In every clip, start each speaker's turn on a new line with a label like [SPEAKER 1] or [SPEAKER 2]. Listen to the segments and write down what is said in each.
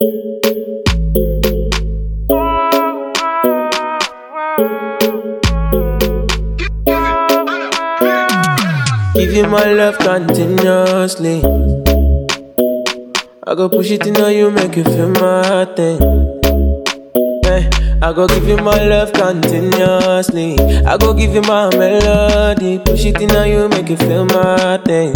[SPEAKER 1] Give you my love continuously. I go push it in on you, make you feel my thing. Hey, I go give you my love continuously. I go give you my melody. Push it in on you, make you feel my thing.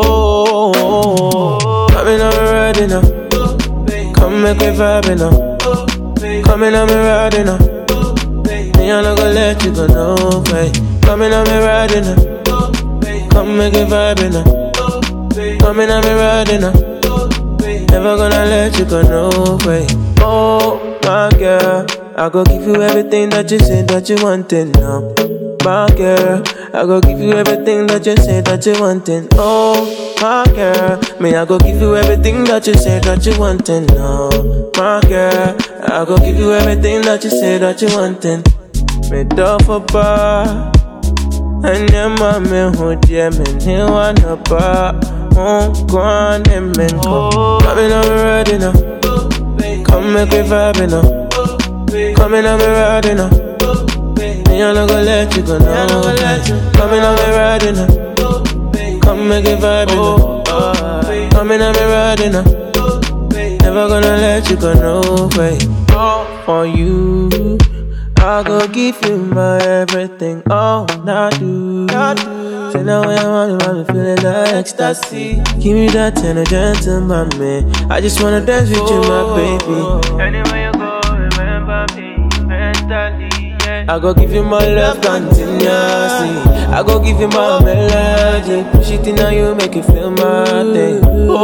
[SPEAKER 1] Oh, coming on me riding up. Come make me vibing up. Coming on me riding up. Me I not gonna let you go no way. Coming on me riding up. Come make it vibing up. Coming on me riding up. Never gonna let you go no way. Oh my girl, I go give you everything that you say that you wanted now. My girl, I go give you everything that you say that you wanted. Oh my girl, me I go give you everything that you say that you wanted now. My girl, I go give you everything that you say that you wanted. Me do for bar. And your mommy who dear me, he wanna bar. Go on and men come. Coming on me riding up. Come make me vibing up. Coming on me riding up. Me I not gonna let you go no. Coming on me riding up. Come make me vibing up. Coming on me riding up. Never gonna let you go no way. For you, I go give you my everything, all I do. Say now when I want me feeling like ecstasy. Give me that energy, man. I just wanna dance with you, my baby. Anywhere you go, remember me mentally. Yeah. I go give you my love continuously. I go give you my melody. Push it in on you, make you feel my thing.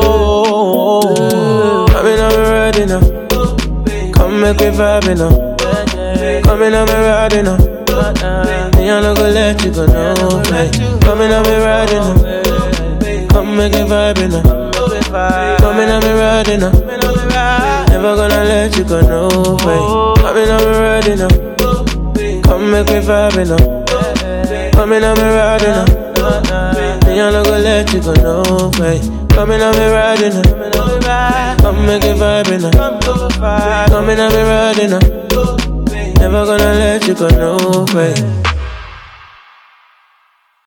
[SPEAKER 1] Oh, coming on me riding up. Come make me vibing up. Coming on me riding up. Me I not gonna let you go no way. Coming on me riding up. Come make it vibing up. Coming on me riding up. Never gonna let you go no way. Coming on me riding up. Come make me vibing up. Coming on me riding up. Me I not gonna let you go no way. Coming on me riding up. Come make it vibing up. Coming on me riding up. Never gonna let you go no way.